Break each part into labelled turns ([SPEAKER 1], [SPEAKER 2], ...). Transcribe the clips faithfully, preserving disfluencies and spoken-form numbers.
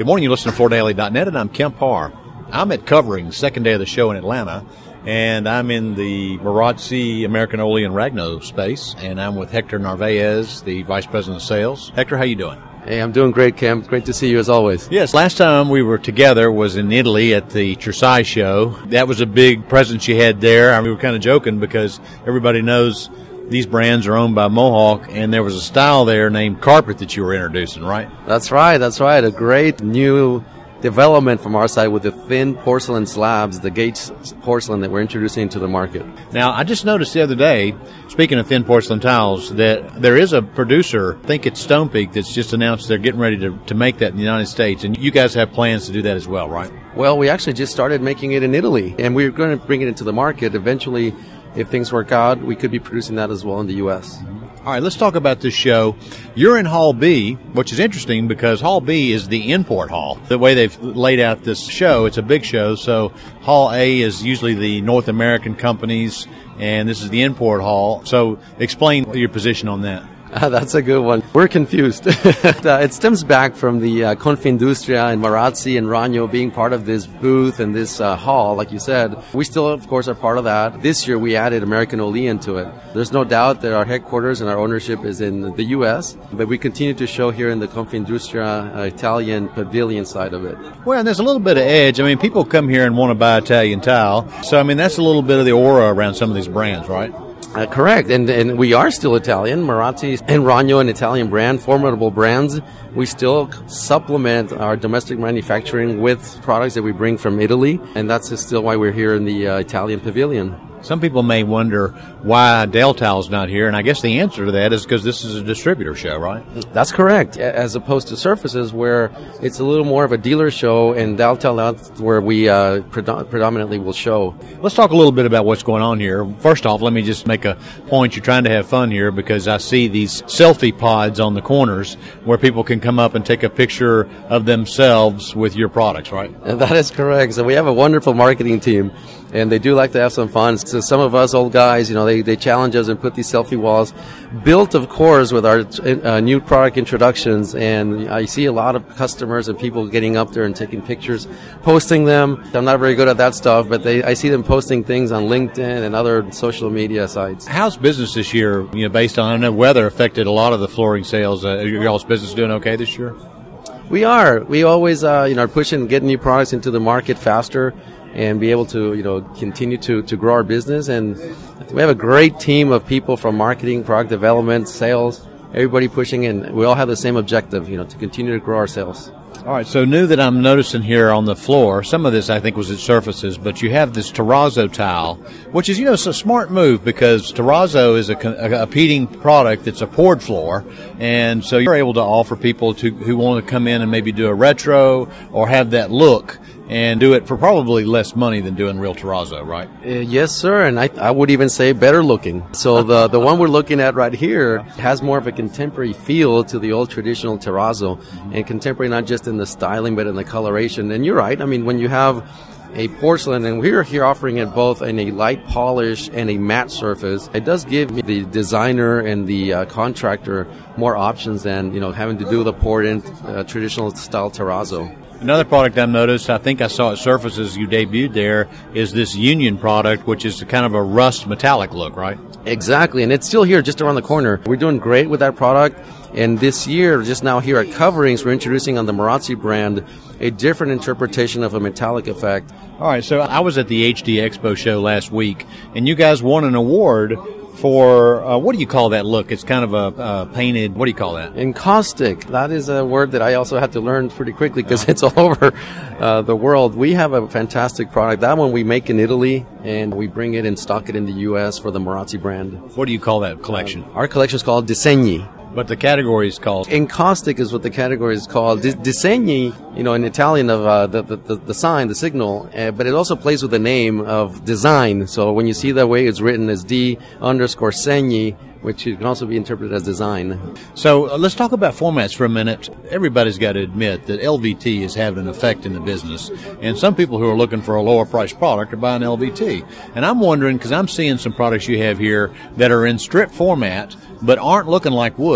[SPEAKER 1] Good morning. You listen to Florida Daily dot net, and I'm Kemp Harr. I'm at Covering, second day of the show in Atlanta, and I'm in the Marazzi, American Olean Ragno space, and I'm with Hector Narvaez, the Vice President of Sales. Hector, how you doing?
[SPEAKER 2] Hey, I'm doing great, Kemp. Great to see you as always.
[SPEAKER 1] Yes, last time we were together was in Italy at the Cersei show. That was a big presence you had there. I mean, we were kind of joking because everybody knows these brands are owned by Mohawk, and there was a style there named Carpet that you were introducing, right?
[SPEAKER 2] That's right, that's right. A great new development from our side with the thin porcelain slabs, the Gates porcelain that we're introducing to the market.
[SPEAKER 1] Now, I just noticed the other day, speaking of thin porcelain tiles, that there is a producer, I think it's Stonepeak, that's just announced they're getting ready to, to make that in the United States, and you guys have plans to do that as well, right?
[SPEAKER 2] Well, we actually just started making it in Italy, and we're going to bring it into the market. Eventually, if things work out, we could be producing that as well in the U S.
[SPEAKER 1] All right, let's talk about this show. You're in Hall B, which is interesting because Hall B is the import hall. The way they've laid out this show, it's a big show, so Hall A is usually the North American companies, and this is the import hall. So explain your position on that.
[SPEAKER 2] Uh, that's a good one. We're confused. It stems back from the uh, Confindustria and Marazzi and Ragno being part of this booth and this uh, hall, like you said. We still, of course, are part of that. This year, we added American Olean to it. There's no doubt that our headquarters and our ownership is in the U S, but we continue to show here in the Confindustria uh, Italian pavilion side of it.
[SPEAKER 1] Well, and there's a little bit of edge. I mean, people come here and want to buy Italian tile. So, I mean, that's a little bit of the aura around some of these brands, right?
[SPEAKER 2] Uh, correct, and and we are still Italian. Marazzi and Ragno, an Italian brand, formidable brands. We still supplement our domestic manufacturing with products that we bring from Italy, and that's still why we're here in the uh, Italian pavilion.
[SPEAKER 1] Some people may wonder why Deltal's not here, and I guess the answer to that is because this is a distributor show, right?
[SPEAKER 2] That's correct, as opposed to Surfaces, where it's a little more of a dealer show, and Deltal, that's where we uh, predom- predominantly will show.
[SPEAKER 1] Let's talk a little bit about what's going on here. First off, let me just make a point. You're trying to have fun here because I see these selfie pods on the corners where people can come up and take a picture of themselves with your products, right?
[SPEAKER 2] And that is correct. So we have a wonderful marketing team, and they do like to have some fun. So some of us old guys, you know, they, they challenge us and put these selfie walls, built, of course, with our uh, new product introductions. And I see a lot of customers and people getting up there and taking pictures, posting them. I'm not very good at that stuff, but they I see them posting things on LinkedIn and other social media sites.
[SPEAKER 1] How's business this year, you know, based on, I know weather affected a lot of the flooring sales. Uh, your y'all's business doing okay this year?
[SPEAKER 2] We are. We always, uh, you know, are pushing, getting new products into the market faster, and be able to, you know, continue to, to grow our business. And we have a great team of people from marketing, product development, sales, everybody pushing, and we all have the same objective, you know, to continue to grow our sales.
[SPEAKER 1] All right, so new that I'm noticing here on the floor, some of this I think was at Surfaces, but you have this terrazzo tile, which is, you know, it's a smart move because terrazzo is a, a competing product that's a poured floor, and so you're able to offer people to who want to come in and maybe do a retro or have that look and do it for probably less money than doing real terrazzo, right?
[SPEAKER 2] Uh, yes, sir, and I, I would even say better looking. So the, the one we're looking at right here has more of a contemporary feel to the old traditional terrazzo, and contemporary not just in the styling but in the coloration. And you're right, I mean, when you have a porcelain, and we're here offering it both in a light polish and a matte surface, it does give the designer and the uh, contractor more options than, you know, having to do the poured-in uh, traditional style terrazzo.
[SPEAKER 1] Another product I've noticed, I think I saw at Surfaces you debuted there, is this Union product, which is kind of a rust metallic look, right?
[SPEAKER 2] Exactly, and it's still here just around the corner. We're doing great with that product, and this year, just now here at Coverings, we're introducing on the Marazzi brand a different interpretation of a metallic effect.
[SPEAKER 1] All right, so I was at the H D Expo show last week, and you guys won an award for, uh, what do you call that look? It's kind of a uh, painted, what do you call that?
[SPEAKER 2] Encaustic. That is a word that I also had to learn pretty quickly because it's all over uh, the world. We have a fantastic product. That one we make in Italy, and we bring it and stock it in the U S for the Marazzi brand.
[SPEAKER 1] What do you call that collection?
[SPEAKER 2] Uh, our collection is called Disegni.
[SPEAKER 1] But the category is called?
[SPEAKER 2] Encaustic is what the category is called. Di- disegni, you know, in Italian of uh, the, the the sign, the signal, uh, but it also plays with the name of design. So when you see the way it's written as D underscore segni, which can also be interpreted as design.
[SPEAKER 1] So uh, let's talk about formats for a minute. Everybody's got to admit that L V T is having an effect in the business. And some people who are looking for a lower priced product are buying L V T. And I'm wondering, because I'm seeing some products you have here that are in strip format but aren't looking like wood.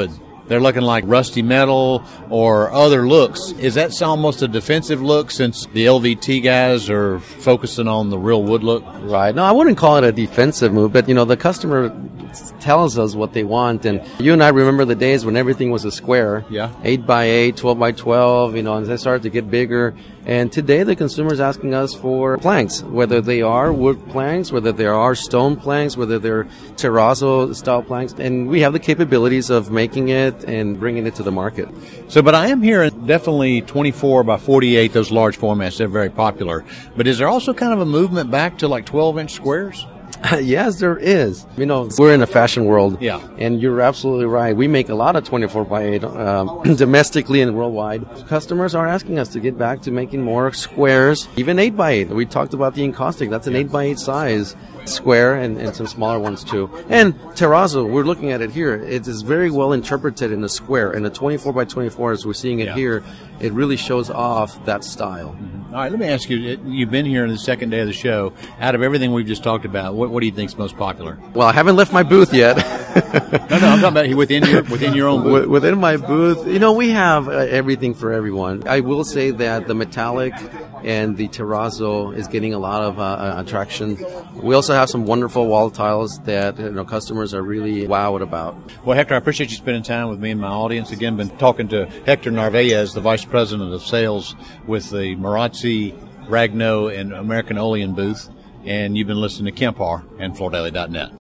[SPEAKER 1] they're looking like rusty metal or other looks. Is that almost a defensive look since the L V T guys are focusing on the real wood look?
[SPEAKER 2] Right. No, I wouldn't call it a defensive move, but, you know, the customer tells us what they want. And you and I remember the days when everything was a square.
[SPEAKER 1] Yeah.
[SPEAKER 2] eight by eight, twelve by twelve, you know, and they started to get bigger. And today the consumer is asking us for planks, whether they are wood planks, whether they are stone planks, whether they're terrazzo style planks. And we have the capabilities of making it and bringing it to the market.
[SPEAKER 1] So, but I am hearing definitely twenty-four by forty-eight, those large formats, they're very popular. But is there also kind of a movement back to like twelve inch squares?
[SPEAKER 2] Yes, there is. You know, we're in a fashion world.
[SPEAKER 1] Yeah.
[SPEAKER 2] And you're absolutely right. We make a lot of twenty-four by eight um, domestically and worldwide. Customers are asking us to get back to making more squares, even eight by eight. We talked about the encaustic. That's an eight by eight size square, and, and some smaller ones too. And terrazzo, we're looking at it here. It is very well interpreted in a square. And the twenty-four by twenty-four, as we're seeing it
[SPEAKER 1] Yeah.
[SPEAKER 2] here, it really shows off that style.
[SPEAKER 1] Mm-hmm. All right, let me ask you, you've been here in the second day of the show. Out of everything we've just talked about, what, what do you think is most popular?
[SPEAKER 2] Well, I haven't left my booth yet.
[SPEAKER 1] no, no, I'm talking about within your, within your own booth.
[SPEAKER 2] Within my booth, you know, we have uh, everything for everyone. I will say that the metallic and the terrazzo is getting a lot of uh, attraction. We also have some wonderful wall tiles that, you know, customers are really wowed about.
[SPEAKER 1] Well, Hector, I appreciate you spending time with me and my audience. Again, been talking to Hector Narvaez, the Vice President of Sales with the Marazzi, Ragno, and American Olean booth. And you've been listening to Kemp Harr and Flor Daily dot net.